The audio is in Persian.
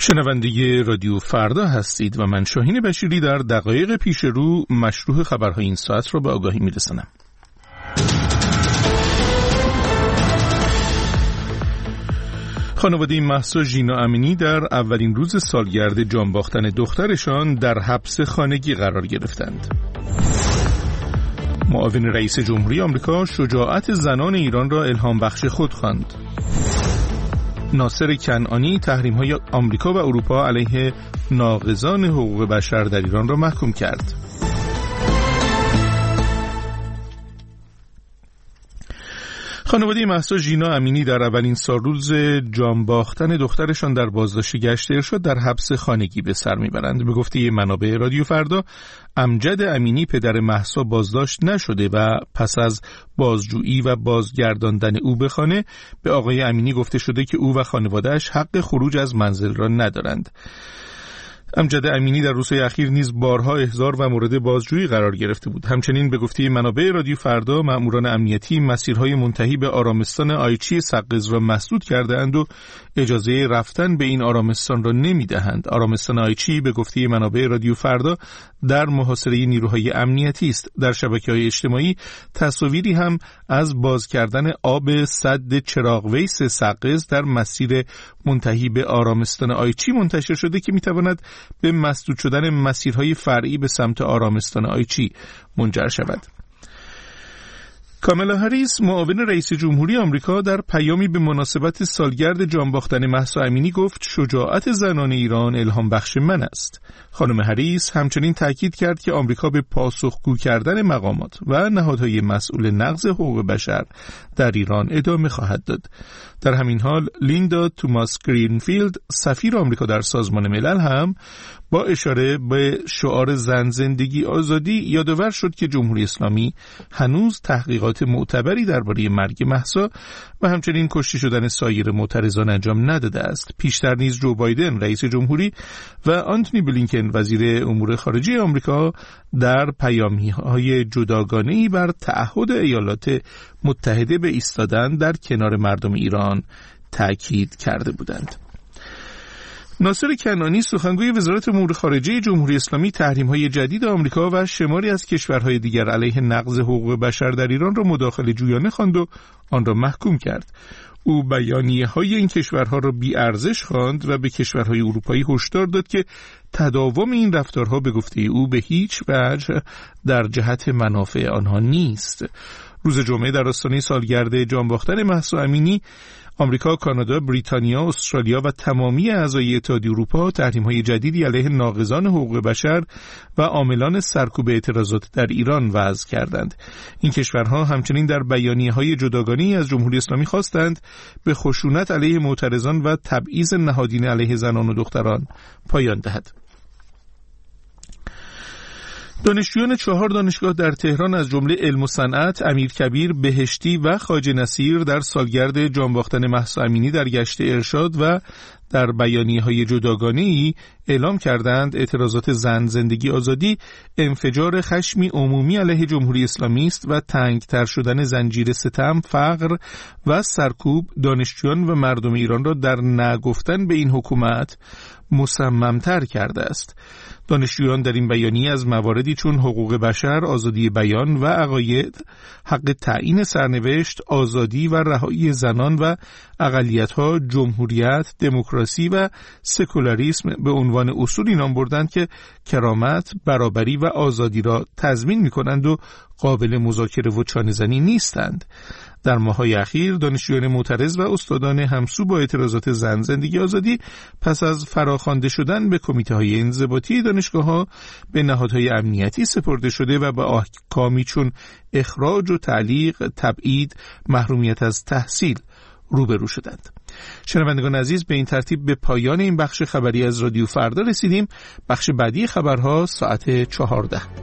شنونده رادیو فردا هستید و من شاهین بشیری در دقایق پیش رو مشروع خبرهای این ساعت را به آگاهی میرسانم. خانواده مهسا ژینا امینی در اولین روز سالگرد جان باختن دخترشان در حبس خانگی قرار گرفتند. معاون رئیس جمهوری آمریکا شجاعت زنان ایران را الهام بخش خود خواند. ناصر کنعانی تحریم‌های آمریکا و اروپا علیه ناقضان حقوق بشر در ایران را محکوم کرد. خانواده مهسا ژینا امینی در اولین سالروز جان باختن دخترشان در بازداشت گشت ارشاد در حبس خانگی به سر میبرند. به گفته منابع رادیو فردا، امجد امینی پدر مهسا بازداشت نشده و پس از بازجویی و بازگرداندن او به خانه به آقای امینی گفته شده که او و خانواده‌اش حق خروج از منزل را ندارند. امجد امینی در روزهای اخیر نیز بارها احضار و مورد بازجویی قرار گرفته بود. همچنین به گفته منابع رادیو فردا، مأموران امنیتی مسیرهای منتهی به آرامستان آیچی سقز را مسدود کرده‌اند و اجازه رفتن به این آرامستان را نمی‌دهند. آرامستان آیچی به گفته منابع رادیو فردا در محاصره نیروهای امنیتی است. در شبکه‌های اجتماعی تصاویری هم از باز کردن آب سد چراغ ویس سقز در مسیر منتهی به آرامستان آیچی منتشر شده که می‌تواند به مسدود شدن مسیرهای فرعی به سمت آرامستان آیچی منجر شود. کامالا هریس معاون رئیس جمهوری آمریکا در پیامی به مناسبت سالگرد جان باختن مهسا امینی گفت شجاعت زنان ایران الهام بخش من است. خانم هریس همچنین تاکید کرد که آمریکا به پاسخگو کردن مقامات و نهادهای مسئول نقض حقوق بشر در ایران ادامه خواهد داد. در همین حال لیندا توماس گرینفیلد سفیر آمریکا در سازمان ملل هم با اشاره به شعار زن زندگی آزادی یادآور شد که جمهوری اسلامی هنوز تحقیقات معتبری درباره مرگ مهسا و همچنین کشته شدن سایر معترضان انجام نداده است. پیشتر نیز جو بایدن رئیس جمهوری و آنتونی بلینکن وزیر امور خارجه آمریکا در پیامی‌های جداگانه‌ای بر تعهد ایالات متحده به ایستادن در کنار مردم ایران تاکید کرده بودند. ناصر کنعانی سخنگوی وزارت امور خارجه جمهوری اسلامی تحریم‌های جدید آمریکا و شماری از کشورهای دیگر علیه نقض حقوق بشر در ایران را مداخله جویانه خواند و آن را محکوم کرد. او بیانیه‌های این کشورها را بی‌ارزش خواند و به کشورهای اروپایی هشدار داد که تداوم این رفتارها به گفته او به هیچ وجه در جهت منافع آنها نیست. روز جمعه در آستانه سالگرد جان باختن مهسا امینی، آمریکا، کانادا، بریتانیا، استرالیا و تمامی اعضای اتحادیه اروپا تحریم‌های جدیدی علیه ناقضان حقوق بشر و عاملان سرکوب اعتراضات در ایران وضع کردند. این کشورها همچنین در بیانیه‌های جداگانه‌ای از جمهوری اسلامی خواستند به خشونت علیه معترضان و تبعیض نهادینه علیه زنان و دختران پایان دهد. دانشجویان 4 دانشگاه در تهران از جمله علم و صنعت، امیرکبیر، بهشتی و خواجه نصیر در سالگرد جان باختن مهسا امینی در گشت ارشاد و در بیانیه‌های جداگانه‌ای اعلام کردند اعتراضات زن زندگی آزادی انفجار خشمی عمومی علیه جمهوری اسلامی است و تنگتر شدن زنجیر ستم، فقر و سرکوب دانشجویان و مردم ایران را در نگفتن به این حکومت مصمم‌تر کرده است. دانشجویان در این بیانیه از مواردی چون حقوق بشر، آزادی بیان و عقاید، حق تعیین سرنوشت، آزادی و رهایی زنان و اقلیت‌ها، جمهوریت، دموکراسی و سکولاریسم به عنوان اصولی نام بردند که کرامت، برابری و آزادی را تضمین می‌کنند و قابل مذاکره و چانه‌زنی نیستند. در ماه‌های اخیر دانشجویان معترض و استادان همسو با اعتراضات زن زندگی آزادی پس از فراخوانده شدن به کمیته‌های انضباطی دانشگاه‌ها به نهادهای امنیتی سپرده شده و با احکامی چون اخراج و تعلیق، تبعید، محرومیت از تحصیل روبرو شدند. شنوندگان عزیز، به این ترتیب به پایان این بخش خبری از رادیو فردا رسیدیم. بخش بعدی خبرها ساعت 14.